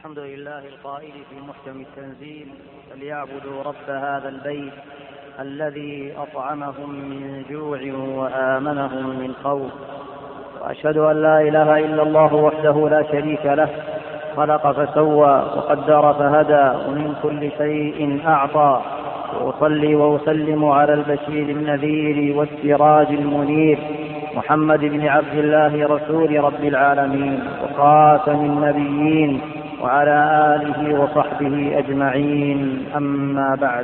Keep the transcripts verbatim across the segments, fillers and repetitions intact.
الحمد لله القائل في محكم التنزيل: فليعبدوا رب هذا البيت الذي أطعمهم من جوع وآمنهم من خوف. وأشهد أن لا إله إلا الله وحده لا شريك له، خلق فسوى وقدر فهدى ومن كل شيء أعطى. وأصلي وأسلم على البشير النذير والسراج المنير محمد بن عبد الله رسول رب العالمين وخاتم النبيين وعلى آله وصحبه أجمعين. أما بعد،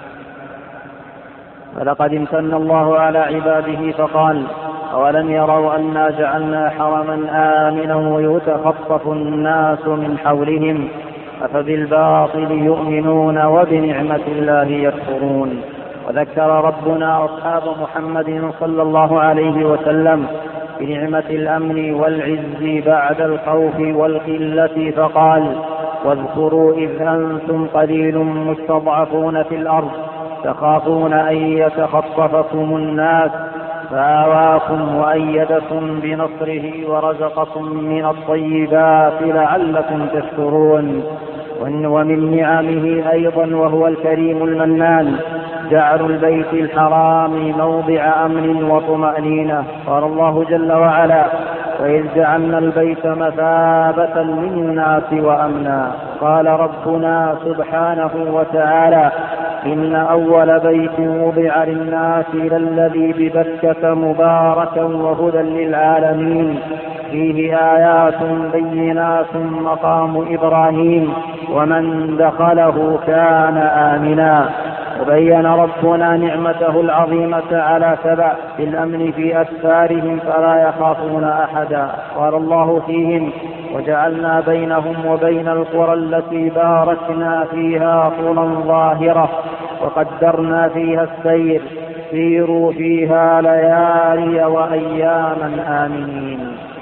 فلقد امتن الله على عباده فقال: أولم يروا أنا جعلنا حرما آمنا ويتخطف الناس من حولهم أفبالباطل يؤمنون وبنعمة الله يكفرون. وذكر ربنا أصحاب محمد صلى الله عليه وسلم بنعمة الأمن والعز بعد الخوف والقلة فقال: واذكروا إذ أنتم قليل مستضعفون في الأرض تخافون أن يتخطفكم الناس فآواكم وأيدكم بنصره ورزقكم من الطيبات لعلكم تشكرون. ومن نعمه أيضا وهو الكريم المنان جعل البيت الحرام موضع أمن وطمأنينة. قال الله جل وعلا: وإذ جعلنا البيت مثابة للناس وأمنا. قال ربنا سبحانه وتعالى: إن أول بيت وضع للناس للذي ببكة مباركا وهدى للعالمين فيه آيات بينات مقام إبراهيم ومن دخله كان آمنا. وبين ربنا نعمته العظيمة على سبع بالأمن في أسفارهم فلا يخافون أحدا. قال الله فيهم: وجعلنا بينهم وبين القرى التي باركنا فيها قرى ظاهرة وقدرنا فيها السير سيروا فيها ليالي وأياما آمنين.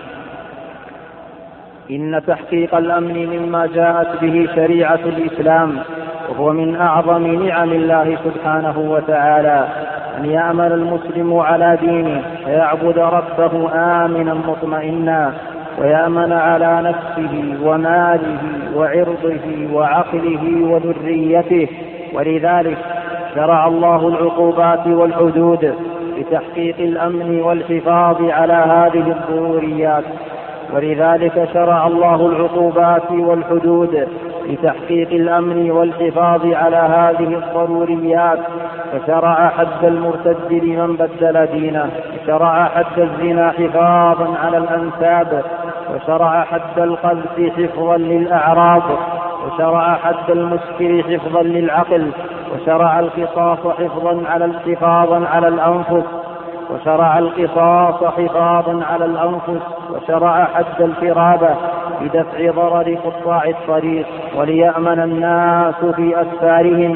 إن تحقيق الأمن مما جاءت به شريعة الإسلام، وهو من أعظم نعم الله سبحانه وتعالى أن يأمن المسلم على دينه فيعبد ربه آمنا مطمئنا، ويأمن على نفسه وماله وعرضه وعقله وذريته. ولذلك شرع الله العقوبات والحدود لتحقيق الأمن والحفاظ على هذه الضروريات. ولذلك شرع الله العقوبات والحدود لتحقيق الأمن والحفاظ على هذه الضروريات، فشرع حد المرتد لمن بدل دينه، وشرع حد الزنا حفاظا على الأنساب، وشرع حد القذف حفظا للأعراض، وشرع حد المسكر حفظا للعقل، وشرع القصاص حفظا على حفاظا على الأنفس وشرع القصاص حفاظا على الأنفس وشرع حد الفرابة بدفع ضرر قطاع الطريق وليأمن الناس في أسفارهم.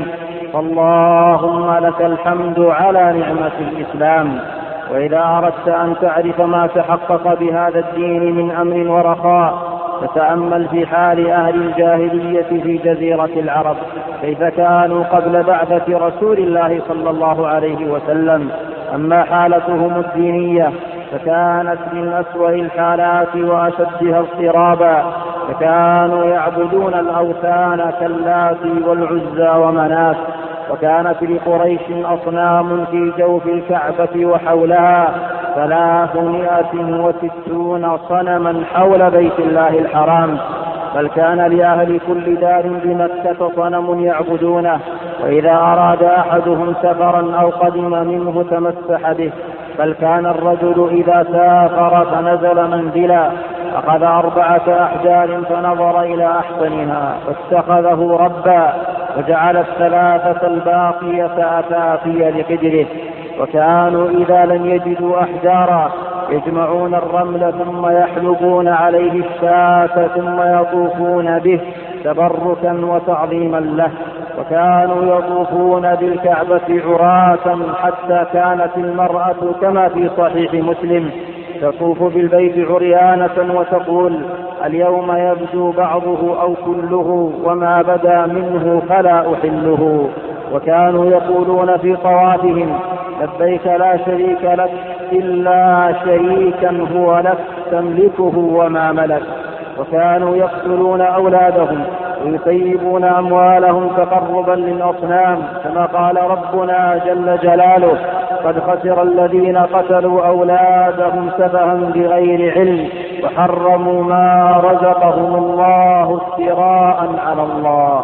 فاللهم لك الحمد على نعمة الإسلام. وإذا أردت أن تعرف ما تحقق بهذا الدين من أمن ورخاء فتأمل في حال أهل الجاهلية في جزيرة العرب كيف كانوا قبل بعثة رسول الله صلى الله عليه وسلم. أما حالتهم الدينية فكانت من أسوأ الحالات وأشدها اضطرابا، فكانوا يعبدون الأوثان كاللات والعزى ومناة. وكانت لقريش أصنام في جوف الكعبة وحولها ثلاثمائة وستون صنما حول بيت الله الحرام، بل كان لأهل كل دار بمكة صنم يعبدونه، وإذا أراد أحدهم سفرا أو قدم منه تمسح به. بل كان الرجل إذا سافر فنزل منزلا أخذ أربعة أحجار فنظر إلى أحسنها فاتخذه ربا، وجعل الثلاثة الباقية أثافي لقدره. وكانوا إذا لم يجدوا أحجارا يجمعون الرمل ثم يحلبون عليه الشاة ثم يطوفون به تبركا وتعظيما له. وكانوا يطوفون بالكعبة عراة حتى كانت المرأة كما في صحيح مسلم تطوف بالبيت عريانة وتقول: اليوم يبدو بعضه أو كله وما بدا منه فلا أحله. وكانوا يقولون في طوافهم: لبيك لا شريك لك إلا شريكا هو لك تملكه وما ملك. وكانوا يقتلون أولادهم ويسيبون أموالهم تقربا للأصنام، كما قال ربنا جل جلاله: قد خسر الذين قتلوا أولادهم سفها بغير علم وحرموا ما رزقهم الله افتراء على الله.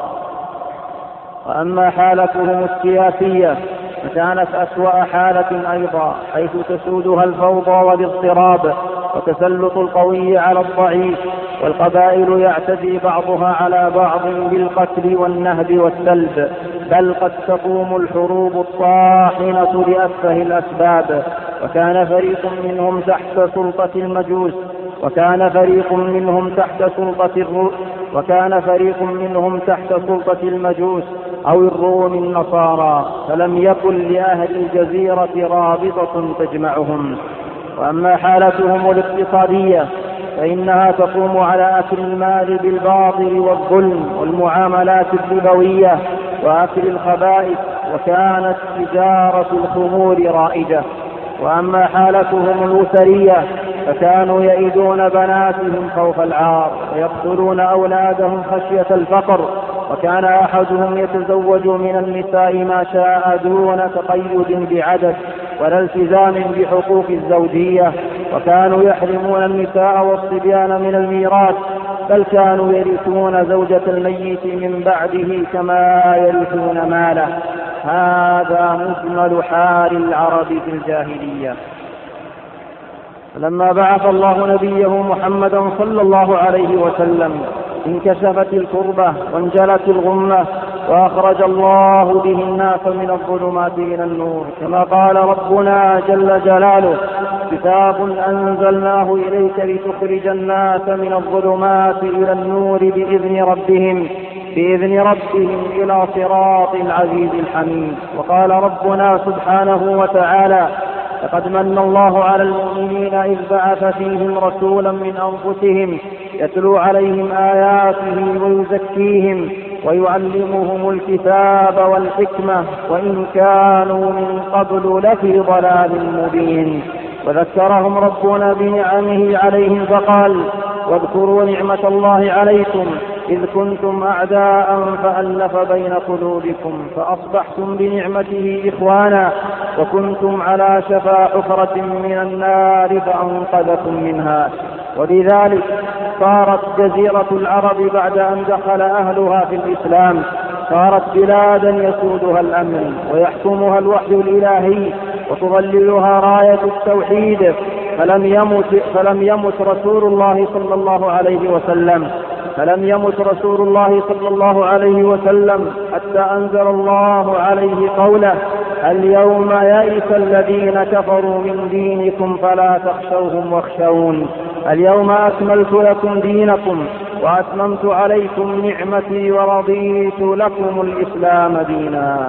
وأما حالتهم السياسية فكانت أسوأ حالة أيضا، حيث تسودها الفوضى والاضطراب وتسلط القوي على الضعيف، والقبائل يعتدي بعضها على بعض بالقتل والنهب والسلب، بل قد تقوم الحروب الطاحنة لأتفه الأسباب. وكان فريق منهم تحت سلطة المجوس وكان فريق منهم تحت سلطة الر... وكان فريق منهم تحت سلطة المجوس أو الروم النصارى، فلم يكن لأهل الجزيرة رابطة تجمعهم. وأما حالتهم الاقتصادية فإنها تقوم على أكل المال بالباطل والظلم والمعاملات الربوية وأكل الخبائث، وكانت تجارة الخمور رائجة. وأما حالتهم الأسرية فكانوا يئدون بناتهم خوف العار ويقتلون أولادهم خشية الفقر، وكان أحدهم يتزوج من النساء ما شاء دون تقيد بعدد ولا التزام بحقوق الزوجية، وكانوا يحرمون النساء والصبيان من الميراث، بل كانوا يرثون زوجة الميت من بعده كما يرثون ماله. هذا مجمل حال العرب في الجاهلية. لما بعث الله نبيه محمدا صلى الله عليه وسلم انكشفت الكربة وانجلت الغمة، وأخرج الله به الناس من الظلمات إلى النور، كما قال ربنا جل جلاله: كتاب أنزلناه إليك لتخرج الناس من الظلمات إلى النور بإذن ربهم بإذن ربهم إلى صراط العزيز الحميد. وقال ربنا سبحانه وتعالى: لقد من الله على المؤمنين إذ بعث فيهم رسولا من أنفسهم يتلو عليهم آياته ويزكيهم ويعلمهم الكتاب والحكمة وإن كانوا من قبل لفي ضلال مبين. وذكرهم ربنا بنعمه عليهم فقال: واذكروا نعمة الله عليكم إذ كنتم أعداء فألف بين قلوبكم فأصبحتم بنعمته إخوانا وكنتم على شفا حفرة من النار فأنقذكم منها. ولذلك صارت جزيرة العرب بعد أن دخل أهلها في الإسلام صارت بلادا يسودها الأمن ويحكمها الوحي الإلهي وتظللها راية التوحيد، فلم يمت, فلم يمت رسول الله صلى الله عليه وسلم فلم يمت رسول الله صلى الله عليه وسلم حتى أنزل الله عليه قوله: اليوم يئس الذين كفروا من دينكم فلا تخشوهم واخشون اليوم أكملت لكم دينكم وأتممت عليكم نعمتي ورضيت لكم الإسلام دينا.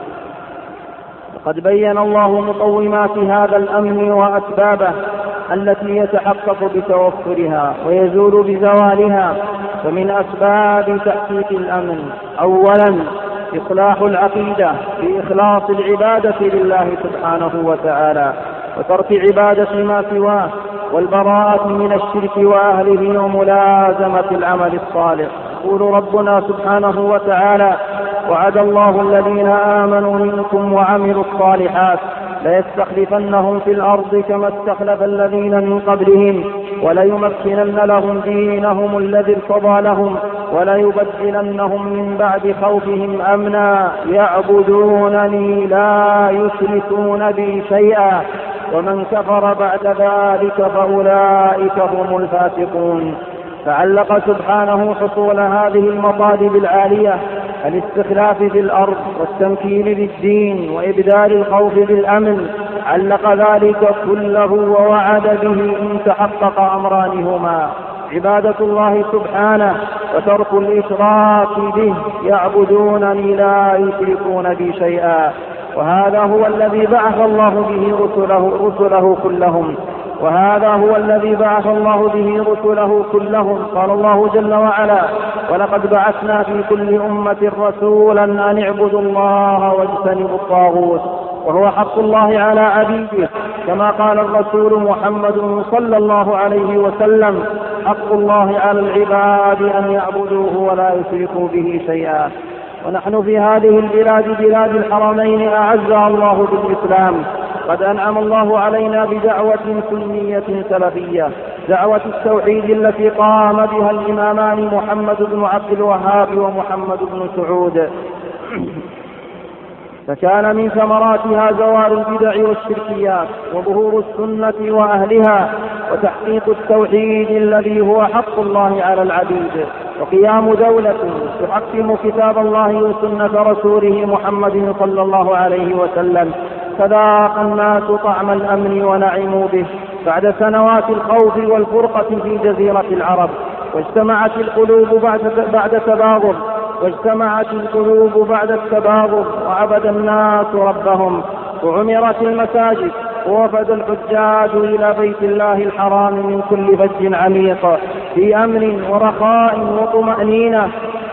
وقد بين الله مقومات هذا الأمن وأسبابه التي يتحقق بتوفرها ويزول بزوالها. فمن أسباب تحقيق الأمن: أولا إصلاح العقيدة بإخلاص العبادة لله سبحانه وتعالى وترك عبادة ما سواه، والبراءة من الشرك وأهله وملازمة العمل الصالح. يقول ربنا سبحانه وتعالى: وعد الله الذين آمنوا منكم وعملوا الصالحات ليستخلفنهم في الأرض كما استخلف الذين من قبلهم وليمكنن لهم دينهم الذي ارتضى لهم وليبدلنهم من بعد خوفهم أمنا يعبدونني لا يشركون بي شيئا ومن كفر بعد ذلك فأولئك هم الفاسقون. فعلق سبحانه حصول هذه المطالب العالية الاستخلاف في الأرض والتمكين للدين وإبدال الخوف بالأمن، علق ذلك كله ووعد به إن تحقق أمرانهما: عبادة الله سبحانه وترك الإشراك به، يعبدونني لا يشركون بي شيئا. وهذا هو الذي بعث الله به رسله, رسله كلهم وهذا هو الذي بعث الله به رسله كلهم. قال الله جل وعلا: ولقد بعثنا في كل أمة رسولا أن اعبدوا الله واجتنبوا الطاغوت. وهو حق الله على عبيده، كما قال الرسول محمد صلى الله عليه وسلم: حق الله على العباد أن يعبدوه ولا يشركوا به شيئا. ونحن في هذه البلاد بلاد الحرمين أعزها الله بالإسلام، قد أنعم الله علينا بدعوة سنية سلفية، دعوة التوحيد التي قام بها الإمامان محمد بن عبد الوهاب ومحمد بن سعود، فكان من ثمراتها زوال البدع والشركيات وظهور السنة وأهلها وتحقيق التوحيد الذي هو حق الله على العبيد، وقيام دولة تحكم كتاب الله وسنة رسوله محمد صلى الله عليه وسلم. فذاق الناس طعم الأمن ونعموا به بعد سنوات الخوف والفرقة في جزيرة العرب، واجتمعت القلوب بعد تباغض واجتمعت القلوب بعد التباغض وعبد الناس ربهم، وعمرت المساجد ووفد الحجاج إلى بيت الله الحرام من كل فج عميق في أمن ورخاء وطمأنينة.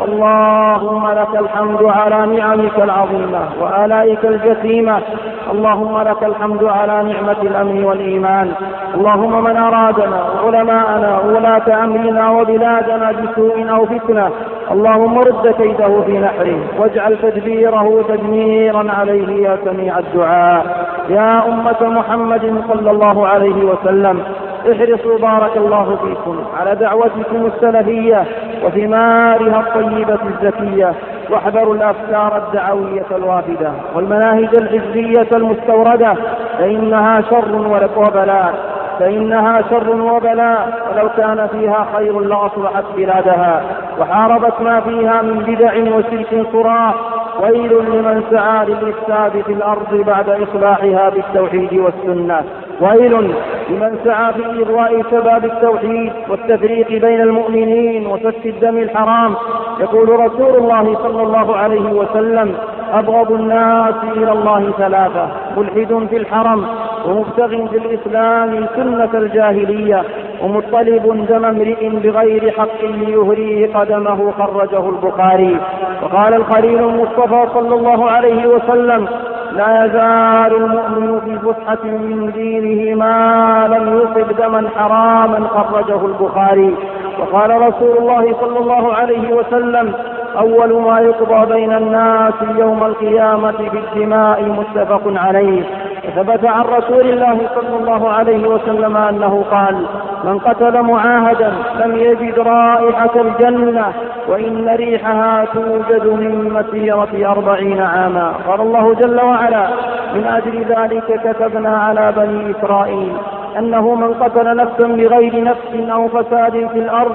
اللهم لك الحمد على نعمك العظيمة وآلائك الجسيمة، اللهم لك الحمد على نعمة الأمن والإيمان. اللهم من أرادنا وعلماءنا وولاة أمرنا وبلادنا بسوء أو فتنة، اللهم رد كيده في نحره واجعل تدبيره تدميرا عليه يا سميع الدعاء. يا أمة محمد صلى الله عليه وسلم، احرصوا بارك الله فيكم على دعوتكم السلفية وثمارها الطيبة الزكية، واحذروا الأفكار الدعوية الوافدة والمناهج الحزبية المستوردة، فإنها شر وبلاء فإنها شر وبلاء ولو كان فيها خير لأصلحت بلادها وحاربت ما فيها من بدع وشرك صراح. ويل لمن سعى للإفساد في الأرض بعد إصلاحها بالتوحيد والسنة، ويل لمن سعى في إغواء شباب التوحيد والتفريق بين المؤمنين وسفك الدم الحرام. يقول رسول الله صلى الله عليه وسلم: أبغض الناس إلى الله ثلاثة: ملحد في الحرم، ومبتغ في الإسلام سنة الجاهلية، ومطلب دم امرئ بغير حق ليهريه قدمه. خرجه البخاري. وقال الخليل المصطفى صلى الله عليه وسلم: لا يزال المؤمن في فسحة من دينه ما لم يصب دما حراما. خرجه البخاري. وقال رسول الله صلى الله عليه وسلم: أول ما يقضى بين الناس يوم القيامة بالدماء. متفق عليه. وثبت عن رسول الله صلى الله عليه وسلم أنه قال: من قتل معاهدا لم يجد رائحة الجنة، وإن ريحها توجد من مسيرة أربعين عاما. قال الله جل وعلا: من أجل ذلك كتبنا على بني إسرائيل أنه من قتل نفسا بغير نفس أو فساد في الأرض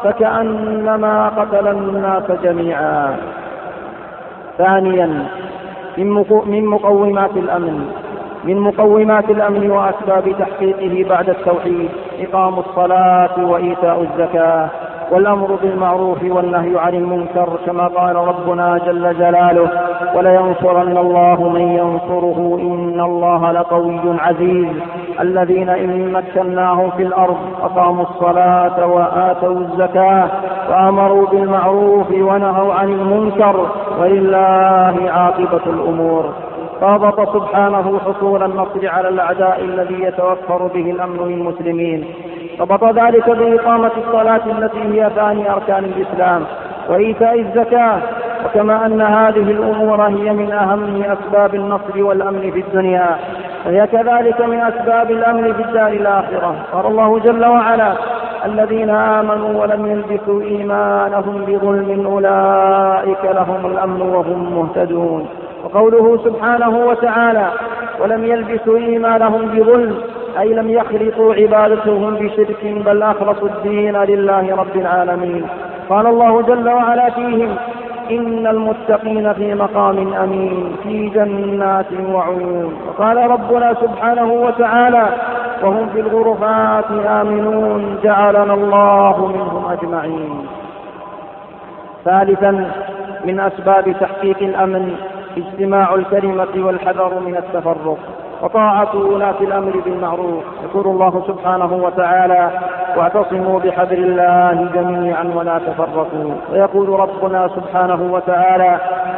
فكأنما قتل الناس جميعا. ثانيا، من مقومات الأمن من مقومات الأمن وأسباب تحقيقه بعد التوحيد إقام الصلاة وإيتاء الزكاة والأمر بالمعروف والنهي عن المنكر، كما قال ربنا جل جلاله: ولينصرن الله من ينصره إن الله لقوي عزيز. الذين إن مكناهم في الأرض أقاموا الصلاة وآتوا الزكاة وأمروا بالمعروف ونهوا عن المنكر، ولله عاقبة الأمور. رابط سبحانه حصول النصر على الأعداء الذي يتوفر به الأمن للمسلمين، ربط ذلك بإقامة الصلاة التي هي ثاني أركان الإسلام وإيتاء الزكاة، وكما أن هذه الأمور هي من أهم أسباب النصر والأمن في الدنيا فهي كذلك من أسباب الأمن في الدار الآخرة. قال الله جل وعلا: الذين آمنوا ولم يلبسوا إيمانهم بظلم أولئك لهم الأمن وهم مهتدون. وقوله سبحانه وتعالى: ولم يلبسوا إيمانهم بظلم، أي لم يخلطوا عبادتهم بشرك بل أخلصوا الدين لله رب العالمين. قال الله جل وعلا فيهم: إن المتقين في مقام أمين في جنات وعيون. وقال ربنا سبحانه وتعالى: وهم في الغرفات آمنون جعلنا الله منهم أجمعين. ثالثا، من أسباب تحقيق الأمن اجتماع الكلمة والحذر من التفرق وطاعة ولاة الأمر بالمعروف. يقول الله سبحانه وتعالى: واعتصموا بحبل الله جميعا ولا تفرقوا. ويقول ربنا سبحانه وتعالى: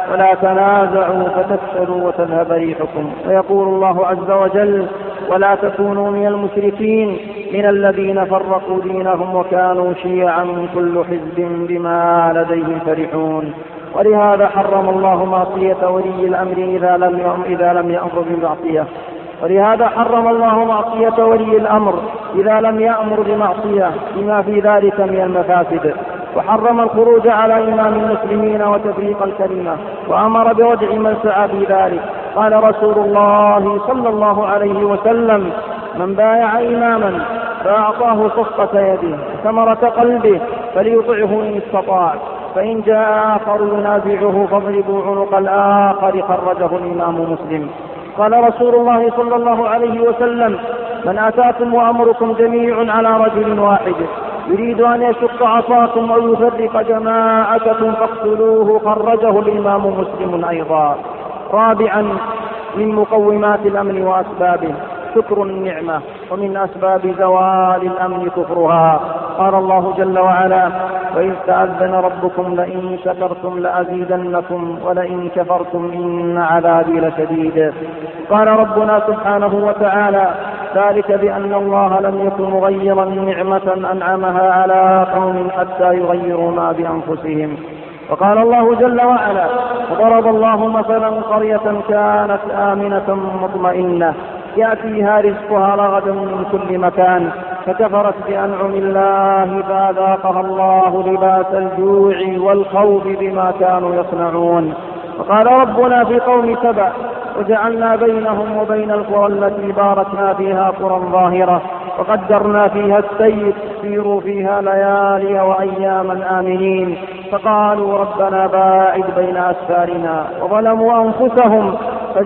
ولا تنازعوا فتفشلوا وتذهب ريحكم. ويقول الله عز وجل: ولا تكونوا من المشركين من الذين فرقوا دينهم وكانوا شيعا كل حزب بما لديهم فرحون. ولهذا حرم الله معصية ولي الأمر إذا لم إذا لم يأمر بمعصية ولهذا حرم الله معصية ولي الأمر إذا لم يأمر بمعصية بما في ذلك من المفاسد، وحرم الخروج على إمام المسلمين وتفريق الكلمة، وأمر بردع من سعى في ذلك. قال رسول الله صلى الله عليه وسلم: من بايع إماما فأعطاه صفقة يده ثمرة قلبه فليطعه إن استطاع، فإن جاء آخر ينازعه فاضربوا عنق الآخر. خرجه الإمام مسلم. قال رسول الله صلى الله عليه وسلم: من أتاكم وأمركم جميع على رجل واحد يريد أن يشق عصاكم أو يفرق جماعتكم فاقتلوه. خرجه الإمام مسلم أيضا. رابعا من مقومات الأمن وأسبابه شكر النعمة، ومن أسباب زوال الأمن كفرها. قال الله جل وعلا: وإذ تأذن ربكم لئن شكرتم لأزيدنكم ولئن كفرتم إن عذابي لشديد. قال ربنا سبحانه وتعالى: ذلك بأن الله لم يكن مغيرا نعمة أنعمها على قوم حتى يغيروا ما بأنفسهم. وقال الله جل وعلا: وضرب الله مثلا قرية كانت آمنة مطمئنة يأتيها رزقها رغدا من كل مكان فكفرت بأنعم الله فأذاقها الله لباس الجوع والخوف بما كانوا يصنعون. وقال ربنا في قوم سبأ: وجعلنا بينهم وبين القرى التي باركنا فيها قرى ظاهرة وقدرنا فيها السير سيروا فيها ليالي وأياما آمنين فقالوا ربنا باعد بين أسفارنا وظلموا أنفسهم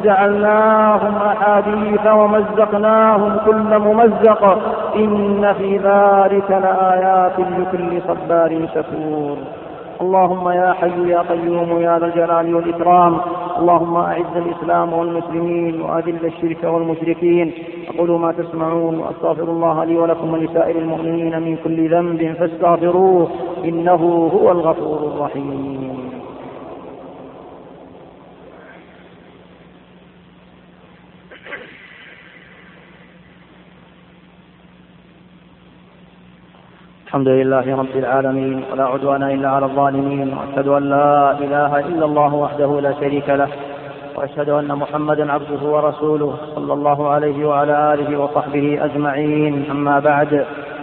فجعلناهم أحاديث ومزقناهم كل ممزق إن في ذلك لآيات لكل صبار شكور. اللهم يا حي يا قيوم يا ذا الجلال والإكرام، اللهم أعز الإسلام والمسلمين وأذل الشرك والمشركين. أقول ما تسمعون وأستغفر الله لي ولكم ولسائر المؤمنين من كل ذنب فاستغفروه إنه هو الغفور الرحيم. الحمد لله رب العالمين ولا عدوان إلا على الظالمين، وأشهد أن لا إله إلا الله وحده لا شريك له، وأشهد أن محمدا عبده ورسوله صلى الله عليه وعلى آله وصحبه أجمعين. أما بعد،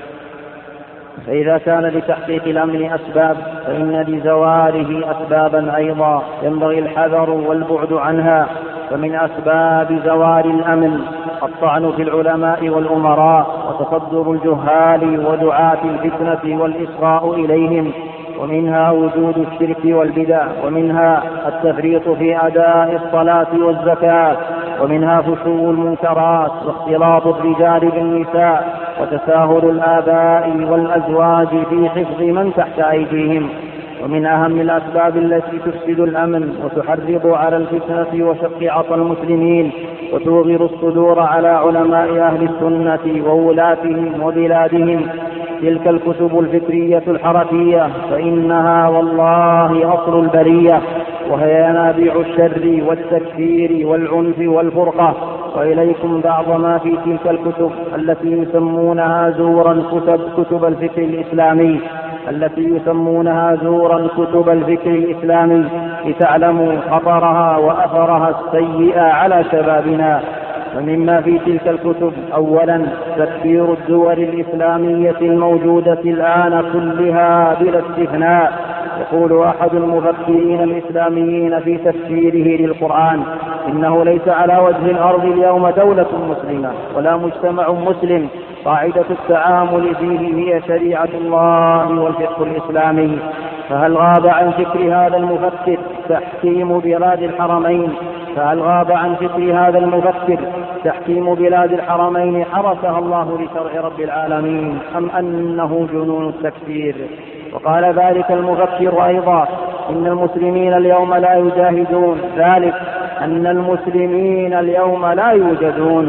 فإذا كان لتحقيق الأمن أسباب فإن لزواله أسبابا أيضا ينبغي الحذر والبعد عنها. فمن أسباب زوال الأمن الطعن في العلماء والأمراء وتصدر الجهال ودعاة الفتنة والإصغاء إليهم، ومنها وجود الشرك والبدع، ومنها التفريط في أداء الصلاة والزكاة، ومنها فشو المنكرات واختلاط الرجال بالنساء وتساهل الآباء والأزواج في حفظ من تحت أيديهم. ومن أهم الأسباب التي تفسد الأمن وتحرض على الفتنة وشق عصا المسلمين وتوغر الصدور على علماء أهل السنة وولاتهم وبلادهم تلك الكتب الفكرية الحركية، فإنها والله أصل البرية، وهي ينابيع الشر والتكفير والعنف والفرقة. وإليكم بعض ما في تلك الكتب التي يسمونها زورا كتب, كتب الفكر الإسلامي التي يسمونها زورا كتب الفكر الإسلامي لتعلموا خطرها وأثرها السيئة على شبابنا. ومما في تلك الكتب: أولا تكفير الدول الإسلامية الموجودة الآن كلها بلا استثناء. يقول أحد المفكرين الإسلاميين في تفسيره للقرآن: إنه ليس على وجه الأرض اليوم دولة مسلمة ولا مجتمع مسلم قاعدة التعامل فيه هي شريعة الله والفقه الإسلامي. فهل غاب عن فكر هذا المفكر تحكيم بلاد الحرمين فهل غاب عن فكر هذا المفكر تحكيم بلاد الحرمين حرسها الله لشرع رب العالمين، أم أنه جنون التكفير؟ وقال ذلك المفكر أيضا: إن المسلمين اليوم لا يجاهدون، ذلك أن المسلمين اليوم لا يوجدون.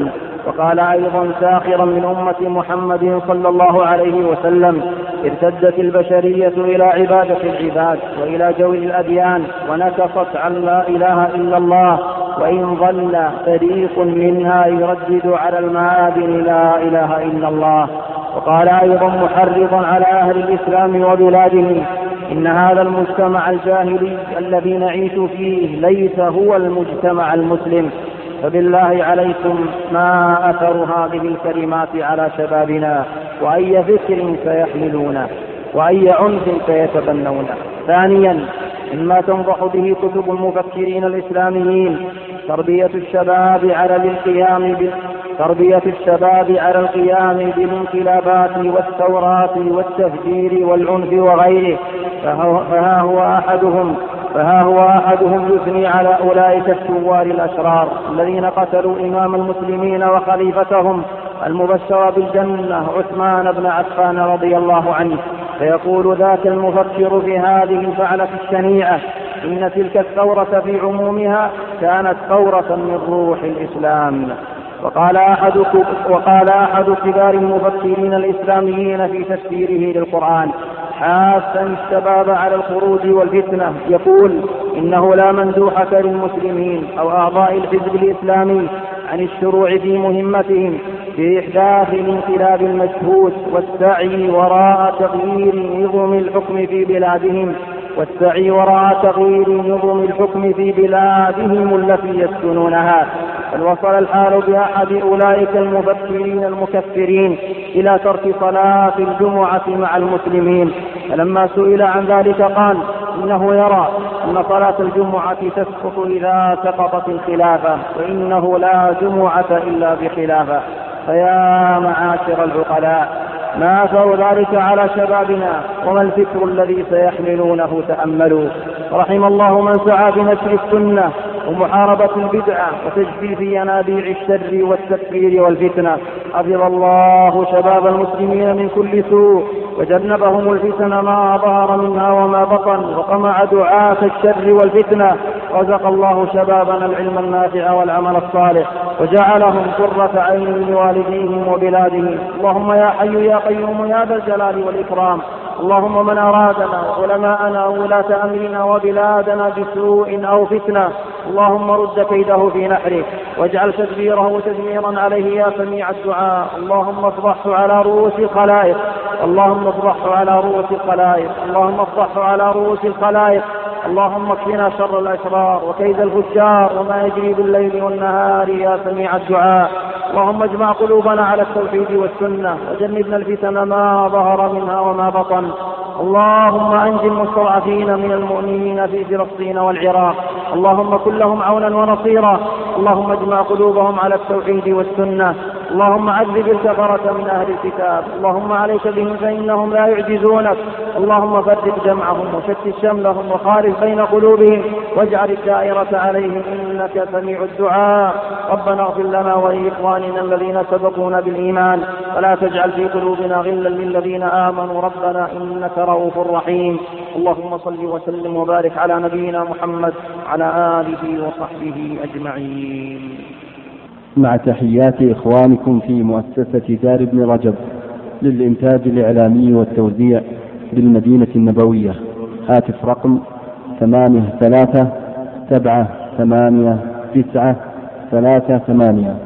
وقال أيضا ساخرا من أمة محمد صلى الله عليه وسلم: ارتدت البشرية إلى عبادة العباد وإلى جو الأديان ونكصت عن لا إله إلا الله، وإن ظل فريق منها يردد على المآذن لا إله إلا الله. وقال أيضا محرضا على أهل الإسلام وبلادهم: إن هذا المجتمع الجاهلي الذي نعيش فيه ليس هو المجتمع المسلم، فبالله عليكم ما أثر هذه الكلمات على شبابنا، وأي فكر سيحملونه، وأي عنف سيتبنونه. ثانيا، مما تنضح به كتب المفكرين الإسلاميين تربية الشباب على القيام ب... تربية الشباب على القيام بالانقلابات والثورات والتفجير والعنف وغيره. فهو, فها هو أحدهم فها هو أحدهم يثني على أولئك الثوار الأشرار الذين قتلوا إمام المسلمين وخليفتهم المبشر بالجنة عثمان بن عفان رضي الله عنه، فيقول ذاك المفكر في هذه الفعلة الشنيعة: إن تلك الثورة في عمومها كانت ثورة من روح الإسلام. وقال أحد, وقال أحد كبار المفكرين الإسلاميين في تفسيره للقرآن حاثا الشباب على الخروج والفتنة، يقول: إنه لا مندوحة للمسلمين أو أعضاء الحزب الإسلامي عن الشروع في مهمتهم في إحداث الانقلاب المشهود والسعي وراء تغيير نظم الحكم في بلادهم والسعي وراء تغيير نظم الحكم في بلادهم التي يسكنونها. بل وصل الحال بأحد أولئك المفكرين المكفرين إلى ترك صلاة الجمعة مع المسلمين، فلما سئل عن ذلك قال: إنه يرى أن صلاة الجمعة تسقط إذا سقطت الخلافة، وإنه لا جمعة إلا بخلافة. فيا معاشر العقلاء، ما أثر ذلك على شبابنا وما الفكر الذي سيحملونه؟ تأملوا. رحم الله من سعى بنشر السنة ومحاربة البدعة وتجفيف ينابيع الشر والتكفير والفتنة. حفظ الله شباب المسلمين من كل سوء وجنبهم الفتن ما ظهر منها وما بطن، وقمع دعاة الشر والفتنة. رزق الله شبابنا العلم النافع والعمل الصالح، وجعلهم قرة عين لوالديهم وبلادهم. اللهم يا حي يا قيوم يا ذا الجلال والإكرام، اللهم من أرادنا وعلماءنا وولاة أمرنا وبلادنا بسوء أو فتنة، اللهم رد كيده في نحره واجعل تدبيره تدميرا عليه يا سميع الدعاء. اللهم افضحه على رؤوس الخلائق، اللهم افضحه على رؤوس الخلائق، اللهم افضحه على رؤوس الخلائق. اللهم اكفنا شر الأشرار وكيد الفجار وما يجري بالليل والنهار يا سميع الدعاء. اللهم اجمع قلوبنا على التوحيد والسنة وجنبنا الفتن ما ظهر منها وما بطن. اللهم أنج المستضعفين من المؤمنين في فلسطين والعراق، اللهم كن لهم عونا ونصيرا. اللهم اجمع قلوبهم على التوحيد والسنة. اللهم عذب الكفرة من أهل الكتاب، اللهم عليك بهم فإنهم لا يعجزونك. اللهم فرق جمعهم وشتت شملهم وخالف بين قلوبهم واجعل الدائرة عليهم إنك سميع الدعاء. ربنا اغفر لنا ولإخواننا الذين سبقونا بالإيمان ولا تجعل في قلوبنا غلا للذين آمنوا ربنا إنك رؤوف رحيم. اللهم صل وسلم وبارك على نبينا محمد وعلى آله وصحبه أجمعين. مع تحيات إخوانكم في مؤسسة دار ابن رجب للإنتاج الإعلامي والتوزيع بالمدينة النبوية. هاتف رقم ثمانية ثلاثة سبعة ثمانية تسعة ثلاثة ثمانية.